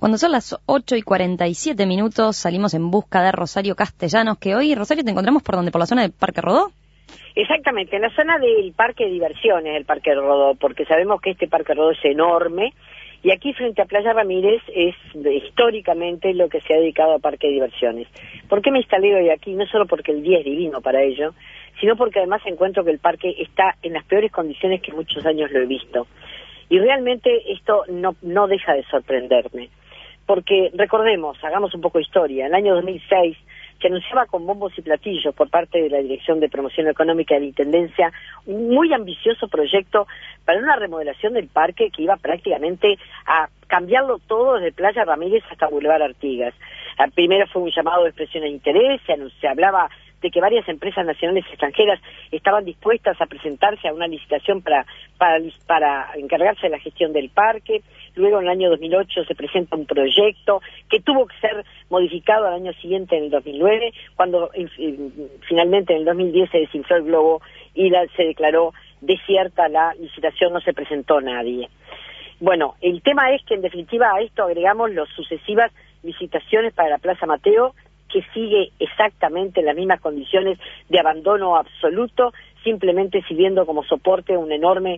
Cuando son las 8:47, salimos en busca de Rosario Castellanos, que hoy, Rosario, te encontramos por donde, por la zona del Parque Rodó. Exactamente, en la zona del Parque de Diversiones del Parque Rodó, porque sabemos que este Parque Rodó es enorme, y aquí frente a Playa Ramírez es históricamente lo que se ha dedicado a Parque de Diversiones. ¿Por qué me instalé hoy aquí? No solo porque el día es divino para ello, sino porque además encuentro que el parque está en las peores condiciones que muchos años lo he visto. Y realmente esto no deja de sorprenderme. Porque recordemos, hagamos un poco de historia, en el año 2006 se anunciaba con bombos y platillos por parte de la Dirección de Promoción Económica de la Intendencia un muy ambicioso proyecto para una remodelación del parque que iba prácticamente a cambiarlo todo desde Playa Ramírez hasta Boulevard Artigas. Primero fue un llamado de expresión de interés, se hablaba de que varias empresas nacionales y extranjeras estaban dispuestas a presentarse a una licitación para encargarse de la gestión del parque. Luego, en el año 2008, se presenta un proyecto que tuvo que ser modificado al año siguiente, en el 2009, cuando finalmente en el 2010 se desinfló el globo y se declaró desierta la licitación, no se presentó nadie. Bueno, el tema es que en definitiva a esto agregamos las sucesivas licitaciones para la Plaza Mateo, que sigue exactamente en las mismas condiciones de abandono absoluto, simplemente sirviendo como soporte un enorme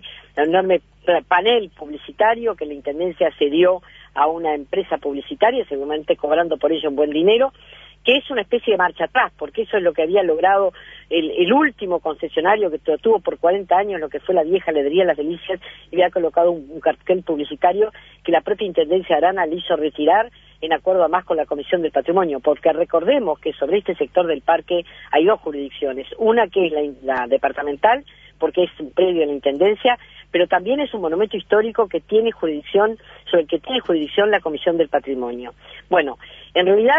panel publicitario que la Intendencia cedió a una empresa publicitaria, seguramente cobrando por ello un buen dinero, que es una especie de marcha atrás, porque eso es lo que había logrado el último concesionario que tuvo por 40 años, lo que fue la vieja heladería Las Delicias, y había colocado un cartel publicitario que la propia Intendencia de Arana le hizo retirar, en acuerdo además con la Comisión del Patrimonio, porque recordemos que sobre este sector del parque hay dos jurisdicciones, una que es la departamental, porque es un predio de la Intendencia, pero también es un monumento histórico que tiene jurisdicción, sobre el que tiene jurisdicción la Comisión del Patrimonio. Bueno, en realidad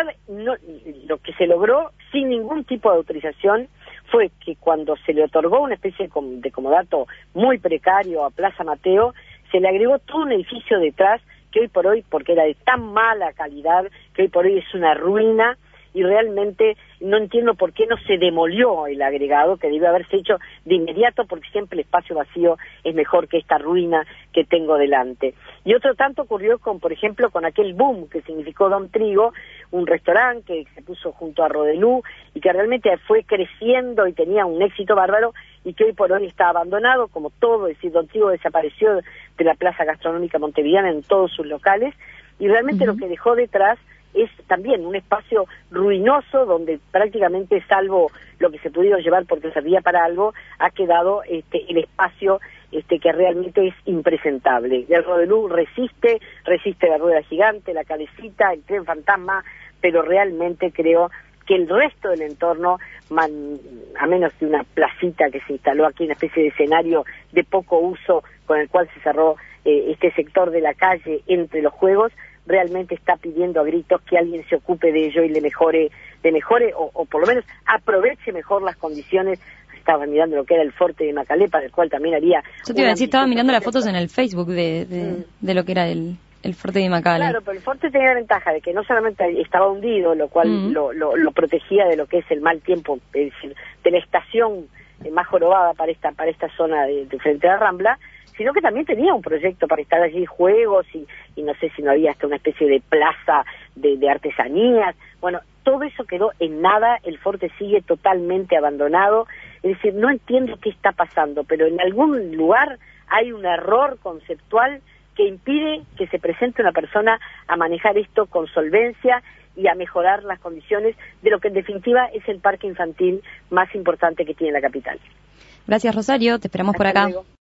lo que se logró sin ningún tipo de autorización fue que cuando se le otorgó una especie de comodato muy precario a Plaza Mateo, se le agregó todo un edificio detrás que hoy por hoy, porque era de tan mala calidad, que hoy por hoy es una ruina, y realmente no entiendo por qué no se demolió el agregado, que debió haberse hecho de inmediato, porque siempre el espacio vacío es mejor que esta ruina que tengo delante. Y otro tanto ocurrió por ejemplo, con aquel boom que significó Don Trigo, un restaurante que se puso junto a Rodelú y que realmente fue creciendo y tenía un éxito bárbaro, y que hoy por hoy está abandonado, como todo, es decir, Don Trigo desapareció de la Plaza Gastronómica Montevideana en todos sus locales, y realmente lo que dejó detrás es también un espacio ruinoso donde prácticamente, salvo lo que se pudieron llevar porque servía para algo, ha quedado el espacio que realmente es impresentable. El Rodelú resiste la rueda gigante, la calecita, el tren fantasma, pero realmente creo que el resto del entorno, a menos de una placita que se instaló aquí, una especie de escenario de poco uso con el cual se cerró este sector de la calle entre los juegos, realmente está pidiendo a gritos que alguien se ocupe de ello y le mejore o por lo menos aproveche mejor las condiciones. Estaba mirando lo que era el Forte de Macalé, para el cual también había... Yo te iba a decir, estaba mirando las fotos en el Facebook de lo que era el Forte de Macalé. Claro, pero el Forte tenía la ventaja de que no solamente estaba hundido, lo cual lo protegía de lo que es el mal tiempo, es decir, de la estación más jorobada para esta zona de frente a la Rambla, sino que también tenía un proyecto para estar allí juegos y no sé si no había hasta una especie de plaza de artesanías. Bueno, todo eso quedó en nada, el Forte sigue totalmente abandonado, es decir, no entiendo qué está pasando, pero en algún lugar hay un error conceptual que impide que se presente una persona a manejar esto con solvencia y a mejorar las condiciones de lo que en definitiva es el parque infantil más importante que tiene la capital. Gracias, Rosario, te esperamos por acá. Luego.